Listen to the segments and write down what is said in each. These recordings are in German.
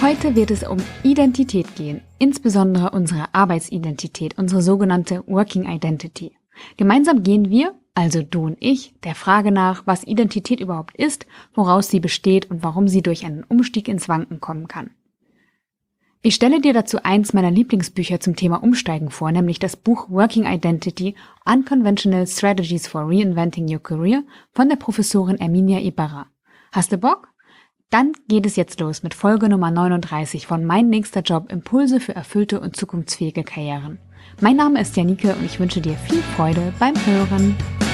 Heute wird es um Identität gehen, insbesondere unsere Arbeitsidentität, unsere sogenannte Working Identity. Gemeinsam gehen wir, also du und ich, der Frage nach, was Identität überhaupt ist, woraus sie besteht und warum sie durch einen Umstieg ins Wanken kommen kann. Ich stelle dir dazu eins meiner Lieblingsbücher zum Thema Umsteigen vor, nämlich das Buch Working Identity: Unconventional Strategies for Reinventing Your Career von der Professorin Erminia Ibarra. Hast du Bock? Dann geht es jetzt los mit Folge Nummer 39 von Mein nächster Job: Impulse für erfüllte und zukunftsfähige Karrieren. Mein Name ist Janike und ich wünsche dir viel Freude beim Hören.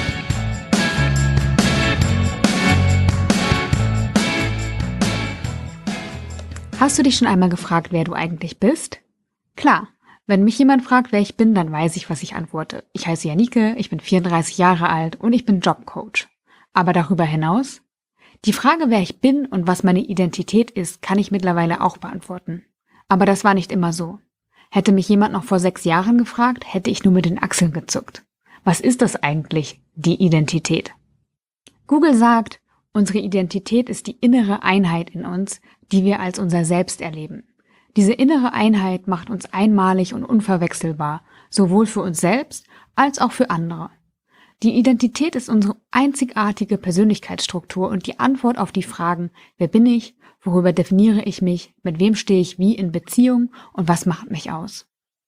Hast du dich schon einmal gefragt, wer du eigentlich bist? Klar, wenn mich jemand fragt, wer ich bin, dann weiß ich, was ich antworte. Ich heiße Janike, ich bin 34 Jahre alt und ich bin Jobcoach. Aber darüber hinaus? Die Frage, wer ich bin und was meine Identität ist, kann ich mittlerweile auch beantworten. Aber das war nicht immer so. Hätte mich jemand noch vor 6 Jahren gefragt, hätte ich nur mit den Achseln gezuckt. Was ist das eigentlich, die Identität? Google sagt, unsere Identität ist die innere Einheit in uns, die wir als unser Selbst erleben. Diese innere Einheit macht uns einmalig und unverwechselbar, sowohl für uns selbst als auch für andere. Die Identität ist unsere einzigartige Persönlichkeitsstruktur und die Antwort auf die Fragen: Wer bin ich? Worüber definiere ich mich? Mit wem stehe ich wie in Beziehung? Und was macht mich aus?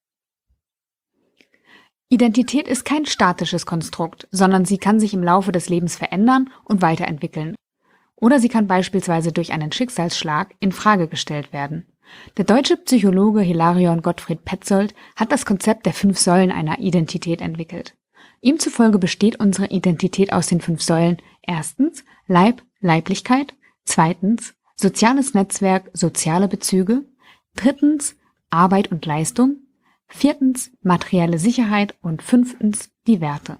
Identität ist kein statisches Konstrukt, sondern sie kann sich im Laufe des Lebens verändern und weiterentwickeln. Oder sie kann beispielsweise durch einen Schicksalsschlag in Frage gestellt werden. Der deutsche Psychologe Hilarion Gottfried Petzold hat das Konzept der 5 Säulen einer Identität entwickelt. Ihm zufolge besteht unsere Identität aus den 5 Säulen: Erstens Leib, Leiblichkeit, zweitens soziales Netzwerk, soziale Bezüge, drittens Arbeit und Leistung, viertens materielle Sicherheit und fünftens die Werte.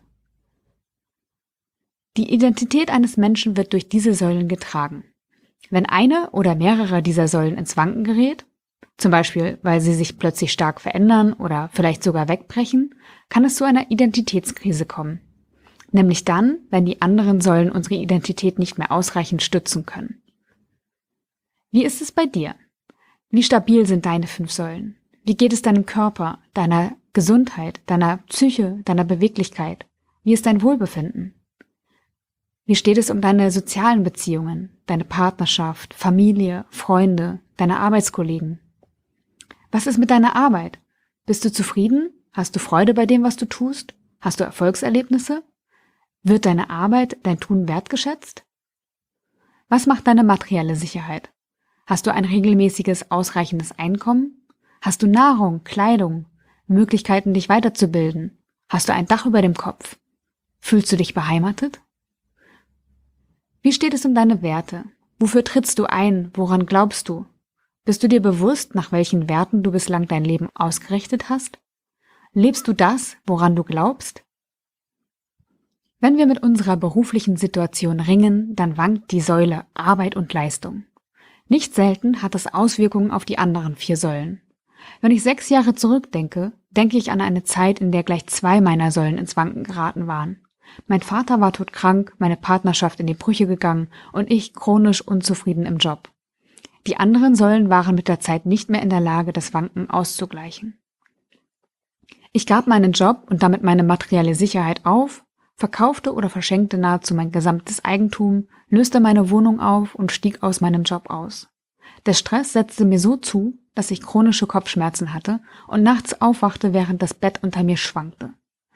Die Identität eines Menschen wird durch diese Säulen getragen. Wenn eine oder mehrere dieser Säulen ins Wanken gerät, zum Beispiel weil sie sich plötzlich stark verändern oder vielleicht sogar wegbrechen, kann es zu einer Identitätskrise kommen. Nämlich dann, wenn die anderen Säulen unsere Identität nicht mehr ausreichend stützen können. Wie ist es bei dir? Wie stabil sind deine 5 Säulen? Wie geht es deinem Körper, deiner Gesundheit, deiner Psyche, deiner Beweglichkeit? Wie ist dein Wohlbefinden? Wie steht es um deine sozialen Beziehungen, deine Partnerschaft, Familie, Freunde, deine Arbeitskollegen? Was ist mit deiner Arbeit? Bist du zufrieden? Hast du Freude bei dem, was du tust? Hast du Erfolgserlebnisse? Wird deine Arbeit, dein Tun wertgeschätzt? Was macht deine materielle Sicherheit? Hast du ein regelmäßiges, ausreichendes Einkommen? Hast du Nahrung, Kleidung, Möglichkeiten, dich weiterzubilden? Hast du ein Dach über dem Kopf? Fühlst du dich beheimatet? Wie steht es um deine Werte? Wofür trittst du ein? Woran glaubst du? Bist du dir bewusst, nach welchen Werten du bislang dein Leben ausgerichtet hast? Lebst du das, woran du glaubst? Wenn wir mit unserer beruflichen Situation ringen, dann wankt die Säule Arbeit und Leistung. Nicht selten hat es Auswirkungen auf die anderen 4 Säulen. Wenn ich 6 Jahre zurückdenke, denke ich an eine Zeit, in der gleich 2 meiner Säulen ins Wanken geraten waren. Mein Vater war todkrank, meine Partnerschaft in die Brüche gegangen und ich chronisch unzufrieden im Job. Die anderen Säulen waren mit der Zeit nicht mehr in der Lage, das Wanken auszugleichen. Ich gab meinen Job und damit meine materielle Sicherheit auf, verkaufte oder verschenkte nahezu mein gesamtes Eigentum, löste meine Wohnung auf und stieg aus meinem Job aus. Der Stress setzte mir so zu, dass ich chronische Kopfschmerzen hatte und nachts aufwachte, während das Bett unter mir schwankte.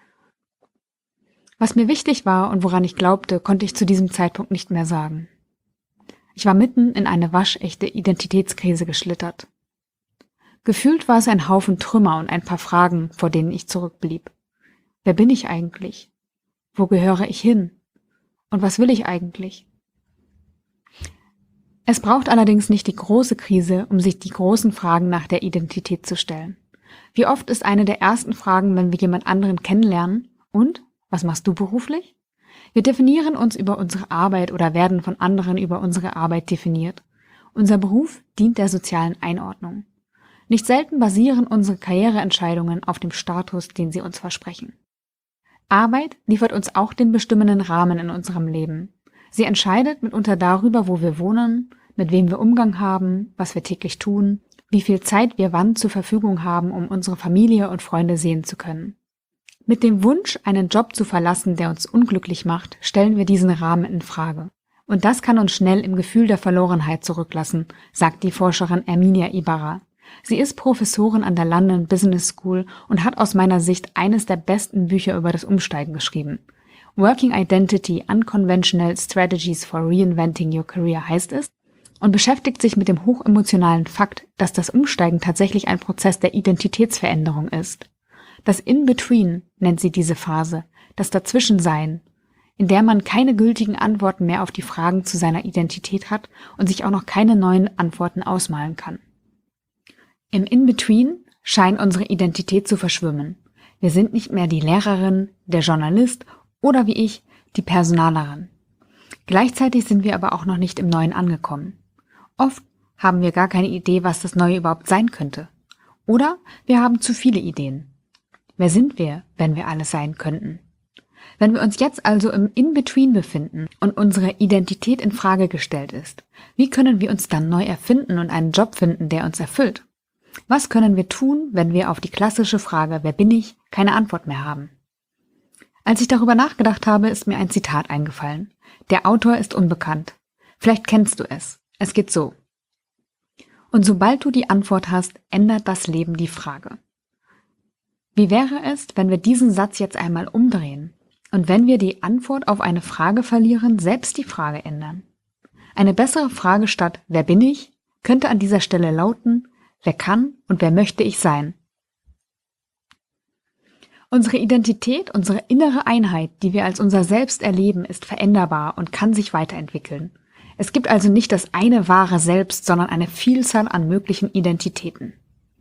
Was mir wichtig war und woran ich glaubte, konnte ich zu diesem Zeitpunkt nicht mehr sagen. Ich war mitten in eine waschechte Identitätskrise geschlittert. Gefühlt war es ein Haufen Trümmer und ein paar Fragen, vor denen ich zurückblieb. Wer bin ich eigentlich? Wo gehöre ich hin? Und was will ich eigentlich? Es braucht allerdings nicht die große Krise, um sich die großen Fragen nach der Identität zu stellen. Wie oft ist eine der ersten Fragen, wenn wir jemand anderen kennenlernen: Und? Was machst du beruflich? Wir definieren uns über unsere Arbeit oder werden von anderen über unsere Arbeit definiert. Unser Beruf dient der sozialen Einordnung. Nicht selten basieren unsere Karriereentscheidungen auf dem Status, den sie uns versprechen. Arbeit liefert uns auch den bestimmenden Rahmen in unserem Leben. Sie entscheidet mitunter darüber, wo wir wohnen, mit wem wir Umgang haben, was wir täglich tun, wie viel Zeit wir wann zur Verfügung haben, um unsere Familie und Freunde sehen zu können. Mit dem Wunsch, einen Job zu verlassen, der uns unglücklich macht, stellen wir diesen Rahmen in Frage. Und das kann uns schnell im Gefühl der Verlorenheit zurücklassen, sagt die Forscherin Erminia Ibarra. Sie ist Professorin an der London Business School und hat aus meiner Sicht eines der besten Bücher über das Umsteigen geschrieben. Working Identity: Unconventional Strategies for Reinventing Your Career heißt es und beschäftigt sich mit dem hochemotionalen Fakt, dass das Umsteigen tatsächlich ein Prozess der Identitätsveränderung ist. Das In-Between nennt sie diese Phase, das Dazwischensein, in der man keine gültigen Antworten mehr auf die Fragen zu seiner Identität hat und sich auch noch keine neuen Antworten ausmalen kann. Im In-Between scheint unsere Identität zu verschwimmen. Wir sind nicht mehr die Lehrerin, der Journalist oder wie ich, die Personalerin. Gleichzeitig sind wir aber auch noch nicht im Neuen angekommen. Oft haben wir gar keine Idee, was das Neue überhaupt sein könnte. Oder wir haben zu viele Ideen. Wer sind wir, wenn wir alles sein könnten? Wenn wir uns jetzt also im In-Between befinden und unsere Identität in Frage gestellt ist, wie können wir uns dann neu erfinden und einen Job finden, der uns erfüllt? Was können wir tun, wenn wir auf die klassische Frage, wer bin ich, keine Antwort mehr haben? Als ich darüber nachgedacht habe, ist mir ein Zitat eingefallen. Der Autor ist unbekannt. Vielleicht kennst du es. Es geht so: Und sobald du die Antwort hast, ändert das Leben die Frage. Wie wäre es, wenn wir diesen Satz jetzt einmal umdrehen und wenn wir die Antwort auf eine Frage verlieren, selbst die Frage ändern? Eine bessere Frage statt wer bin ich könnte an dieser Stelle lauten: Wer kann und wer möchte ich sein? Unsere Identität, unsere innere Einheit, die wir als unser Selbst erleben, ist veränderbar und kann sich weiterentwickeln. Es gibt also nicht das eine wahre Selbst, sondern eine Vielzahl an möglichen Identitäten.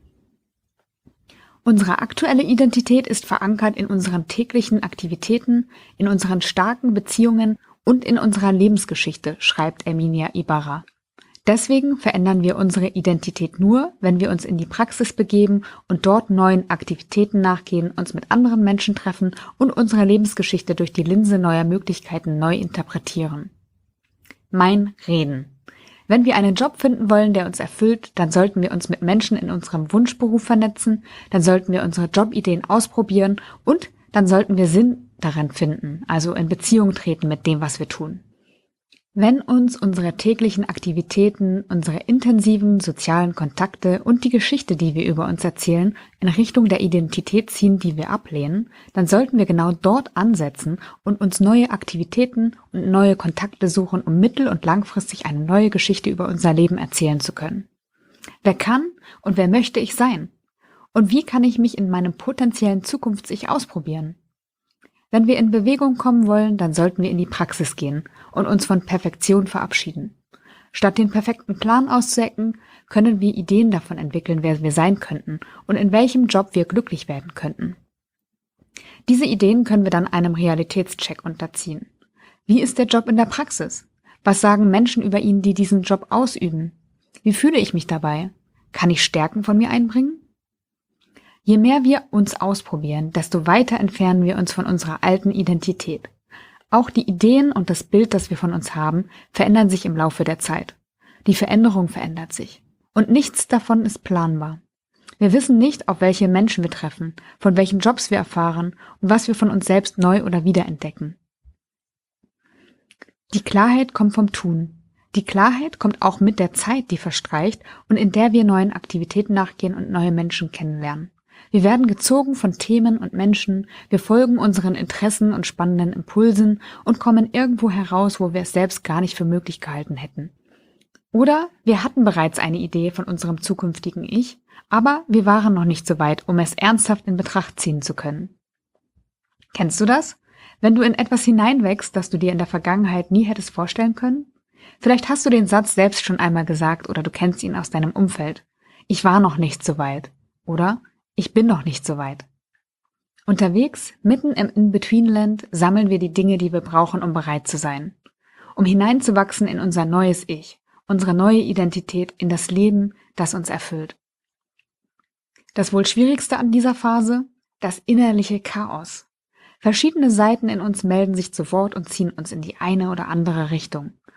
Unsere aktuelle Identität ist verankert in unseren täglichen Aktivitäten, in unseren starken Beziehungen und in unserer Lebensgeschichte, schreibt Erminia Ibarra. Deswegen verändern wir unsere Identität nur, wenn wir uns in die Praxis begeben und dort neuen Aktivitäten nachgehen, uns mit anderen Menschen treffen und unsere Lebensgeschichte durch die Linse neuer Möglichkeiten neu interpretieren. Mein Reden. Wenn wir einen Job finden wollen, der uns erfüllt, dann sollten wir uns mit Menschen in unserem Wunschberuf vernetzen, dann sollten wir unsere Jobideen ausprobieren und dann sollten wir Sinn darin finden, also in Beziehung treten mit dem, was wir tun. Wenn uns unsere täglichen Aktivitäten, unsere intensiven sozialen Kontakte und die Geschichte, die wir über uns erzählen, in Richtung der Identität ziehen, die wir ablehnen, dann sollten wir genau dort ansetzen und uns neue Aktivitäten und neue Kontakte suchen, um mittel- und langfristig eine neue Geschichte über unser Leben erzählen zu können. Wer kann und wer möchte ich sein? Und wie kann ich mich in meinem potenziellen Zukunfts-Ich ausprobieren? Wenn wir in Bewegung kommen wollen, dann sollten wir in die Praxis gehen und uns von Perfektion verabschieden. Statt den perfekten Plan auszuhacken, können wir Ideen davon entwickeln, wer wir sein könnten und in welchem Job wir glücklich werden könnten. Diese Ideen können wir dann einem Realitätscheck unterziehen. Wie ist der Job in der Praxis? Was sagen Menschen über ihn, die diesen Job ausüben? Wie fühle ich mich dabei? Kann ich Stärken von mir einbringen? Je mehr wir uns ausprobieren, desto weiter entfernen wir uns von unserer alten Identität. Auch die Ideen und das Bild, das wir von uns haben, verändern sich im Laufe der Zeit. Die Veränderung verändert sich. Und nichts davon ist planbar. Wir wissen nicht, auf welche Menschen wir treffen, von welchen Jobs wir erfahren und was wir von uns selbst neu oder wiederentdecken. Die Klarheit kommt vom Tun. Die Klarheit kommt auch mit der Zeit, die verstreicht und in der wir neuen Aktivitäten nachgehen und neue Menschen kennenlernen. Wir werden gezogen von Themen und Menschen, wir folgen unseren Interessen und spannenden Impulsen und kommen irgendwo heraus, wo wir es selbst gar nicht für möglich gehalten hätten. Oder wir hatten bereits eine Idee von unserem zukünftigen Ich, aber wir waren noch nicht so weit, um es ernsthaft in Betracht ziehen zu können. Kennst du das? Wenn du in etwas hineinwächst, das du dir in der Vergangenheit nie hättest vorstellen können? Vielleicht hast du den Satz selbst schon einmal gesagt oder du kennst ihn aus deinem Umfeld. Ich war noch nicht so weit. Oder ich bin noch nicht so weit. Unterwegs, mitten im In-Between-Land, sammeln wir die Dinge, die wir brauchen, um bereit zu sein. Um hineinzuwachsen in unser neues Ich, unsere neue Identität, in das Leben, das uns erfüllt. Das wohl Schwierigste an dieser Phase? Das innerliche Chaos. Verschiedene Seiten in uns melden sich zu Wort und ziehen uns in die eine oder andere Richtung.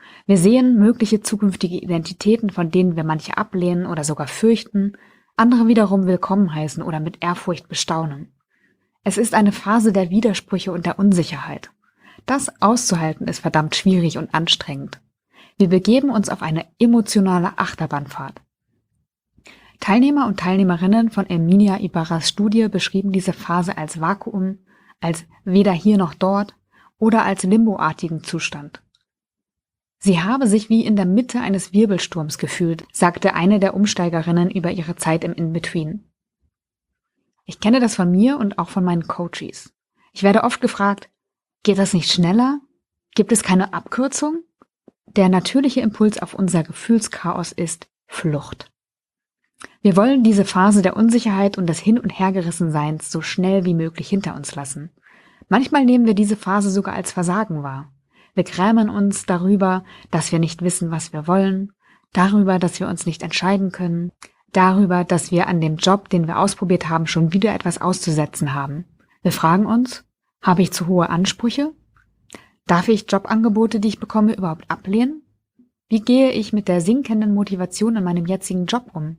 Wir sehen mögliche zukünftige Identitäten, von denen wir manche ablehnen oder sogar fürchten, andere wiederum willkommen heißen oder mit Ehrfurcht bestaunen. Es ist eine Phase der Widersprüche und der Unsicherheit. Das auszuhalten ist verdammt schwierig und anstrengend. Wir begeben uns auf eine emotionale Achterbahnfahrt. Teilnehmer und Teilnehmerinnen von Erminia Ibarras Studie beschrieben diese Phase als Vakuum, als weder hier noch dort oder als limboartigen Zustand. Sie habe sich wie in der Mitte eines Wirbelsturms gefühlt, sagte eine der Umsteigerinnen über ihre Zeit im In-Between. Ich kenne das von mir und auch von meinen Coaches. Ich werde oft gefragt, geht das nicht schneller? Gibt es keine Abkürzung? Der natürliche Impuls auf unser Gefühlschaos ist Flucht. Wir wollen diese Phase der Unsicherheit und des Hin- und Hergerissenseins so schnell wie möglich hinter uns lassen. Manchmal nehmen wir diese Phase sogar als Versagen wahr. Wir grämen uns darüber, dass wir nicht wissen, was wir wollen, darüber, dass wir uns nicht entscheiden können, darüber, dass wir an dem Job, den wir ausprobiert haben, schon wieder etwas auszusetzen haben. Wir fragen uns, habe ich zu hohe Ansprüche? Darf ich Jobangebote, die ich bekomme, überhaupt ablehnen? Wie gehe ich mit der sinkenden Motivation in meinem jetzigen Job um?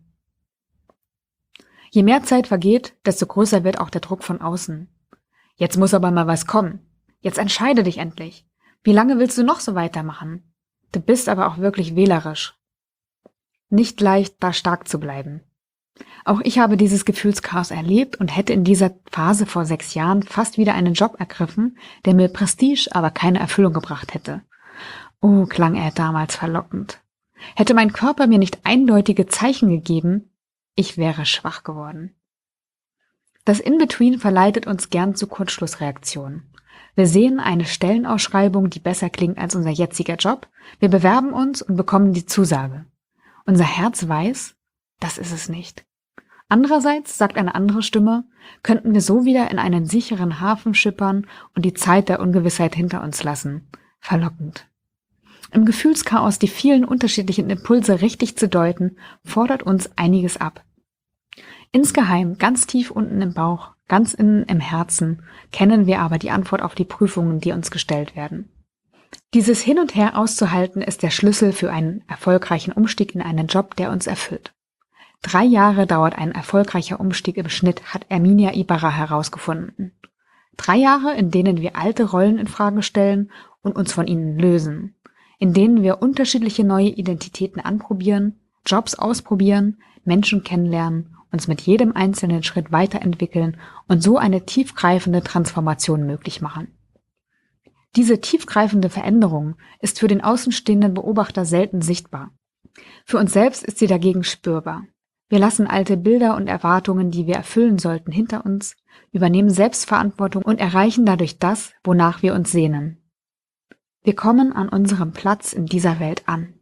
Je mehr Zeit vergeht, desto größer wird auch der Druck von außen. Jetzt muss aber mal was kommen. Jetzt entscheide dich endlich. Wie lange willst du noch so weitermachen? Du bist aber auch wirklich wählerisch. Nicht leicht, da stark zu bleiben. Auch ich habe dieses Gefühlschaos erlebt und hätte in dieser Phase vor 6 Jahren fast wieder einen Job ergriffen, der mir Prestige, aber keine Erfüllung gebracht hätte. Oh, klang er damals verlockend. Hätte mein Körper mir nicht eindeutige Zeichen gegeben, ich wäre schwach geworden. Das In-Between verleitet uns gern zu Kurzschlussreaktionen. Wir sehen eine Stellenausschreibung, die besser klingt als unser jetziger Job. Wir bewerben uns und bekommen die Zusage. Unser Herz weiß, das ist es nicht. Andererseits, sagt eine andere Stimme, könnten wir so wieder in einen sicheren Hafen schippern und die Zeit der Ungewissheit hinter uns lassen. Verlockend. Im Gefühlschaos die vielen unterschiedlichen Impulse richtig zu deuten, fordert uns einiges ab. Insgeheim, ganz tief unten im Bauch, ganz innen im Herzen, kennen wir aber die Antwort auf die Prüfungen, die uns gestellt werden. Dieses Hin und Her auszuhalten, ist der Schlüssel für einen erfolgreichen Umstieg in einen Job, der uns erfüllt. 3 Jahre dauert ein erfolgreicher Umstieg im Schnitt, hat Erminia Ibarra herausgefunden. 3 Jahre, in denen wir alte Rollen in Frage stellen und uns von ihnen lösen. In denen wir unterschiedliche neue Identitäten anprobieren, Jobs ausprobieren, Menschen kennenlernen, uns mit jedem einzelnen Schritt weiterentwickeln und so eine tiefgreifende Transformation möglich machen. Diese tiefgreifende Veränderung ist für den außenstehenden Beobachter selten sichtbar. Für uns selbst ist sie dagegen spürbar. Wir lassen alte Bilder und Erwartungen, die wir erfüllen sollten, hinter uns, übernehmen Selbstverantwortung und erreichen dadurch das, wonach wir uns sehnen. Wir kommen an unserem Platz in dieser Welt an.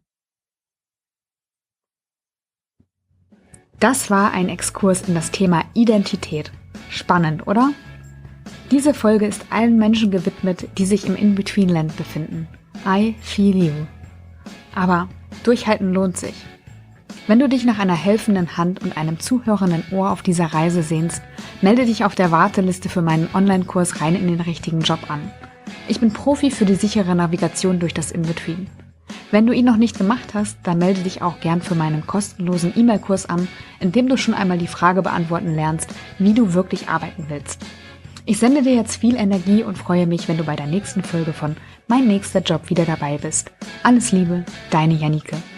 Das war ein Exkurs in das Thema Identität. Spannend, oder? Diese Folge ist allen Menschen gewidmet, die sich im In-Between-Land befinden. I feel you. Aber durchhalten lohnt sich. Wenn du dich nach einer helfenden Hand und einem zuhörenden Ohr auf dieser Reise sehnst, melde dich auf der Warteliste für meinen Online-Kurs Rein in den richtigen Job an. Ich bin Profi für die sichere Navigation durch das In-Between. Wenn du ihn noch nicht gemacht hast, dann melde dich auch gern für meinen kostenlosen E-Mail-Kurs an, in dem du schon einmal die Frage beantworten lernst, wie du wirklich arbeiten willst. Ich sende dir jetzt viel Energie und freue mich, wenn du bei der nächsten Folge von Mein nächster Job wieder dabei bist. Alles Liebe, deine Janike.